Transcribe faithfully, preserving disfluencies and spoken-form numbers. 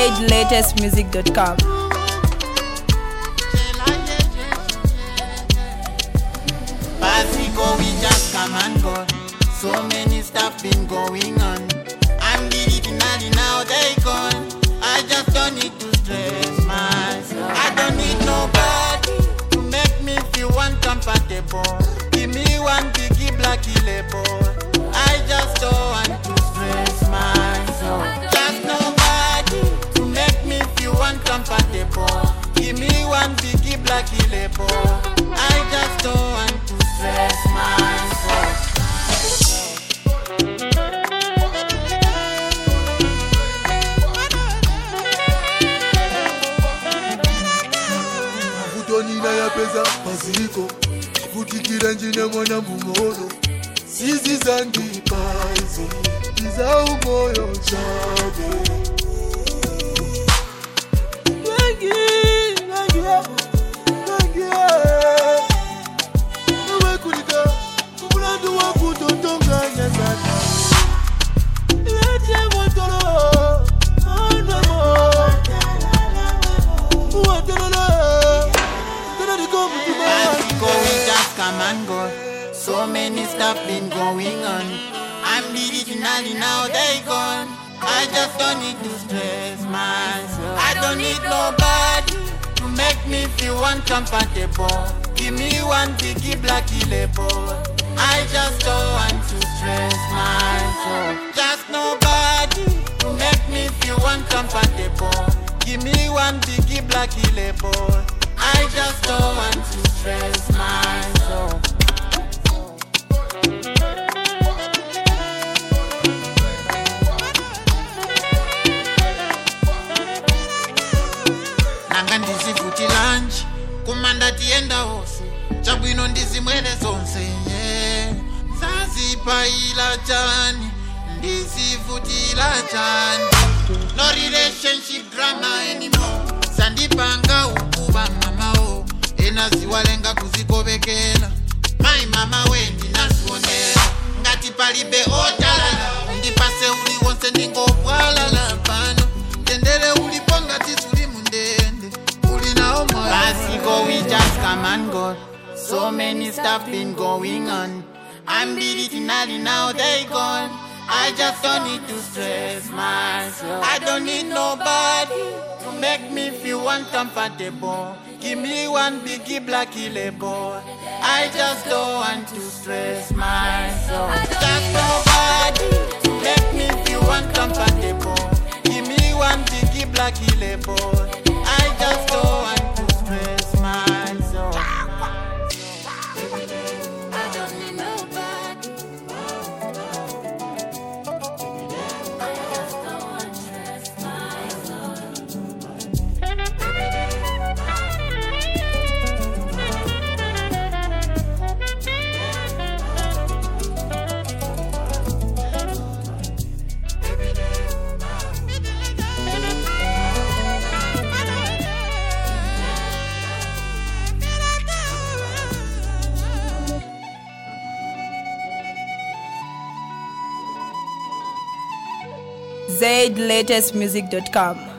zed latest music dot com. Basico, we just come and go. So many stuff been going on. I'm the original, now they gone. I just don't need to stress myself. I don't need nobody to make me feel uncomfortable. Give me one biggie blacky label. I just don't want to stress myself. Just nobody to make me feel uncomfortable. Give me one biggie blacky label. I just don't want to stress myself. Nina ya pesa maziko Futikira njine mwana mbumono Sisi zangi paizi Iza umoyo chabe Wengi, wengi, wengi Uwe kulika Mbulandu wa kutotonga nyazana Leche motoro Anamo Uwaterolo Basico, we just come and go. So many stuff been going on. I'm the original, now they gone. I just don't need to stress myself. I don't need nobody to make me feel uncomfortable. Give me one biggie blacky label. I just don't want to stress myself. Just nobody to make me feel uncomfortable. Give me one biggie blacky label. I just don't want to stress myself. Nanga ndizi futi lunch kumanda tienda hose chabwino ndizi mwene zonse yeah. Zazipa ila chani ndizi futi ila chani. No relationship drama anymore. Sandipanga ukuba mama o enaziwalenga kuzikovekela. My mama wendi nasuonela ngati palibe otalala. Undipase uli wonse ndingopwalala pano. Tendele uliponga tisuli mundende uli na omo. Basico, we just come and go. So many stuff been going on. I'm the original, now they gone. I just don't need to stress myself. I don't need nobody to make me feel uncomfortable. Give me one biggie blacky label. I just don't want to stress myself. Just nobody to make me feel uncomfortable. Give me one biggie blacky label. I just don't want to stress myself. I don't need nobody. I just don't want to stress myself. zed latest music dot com.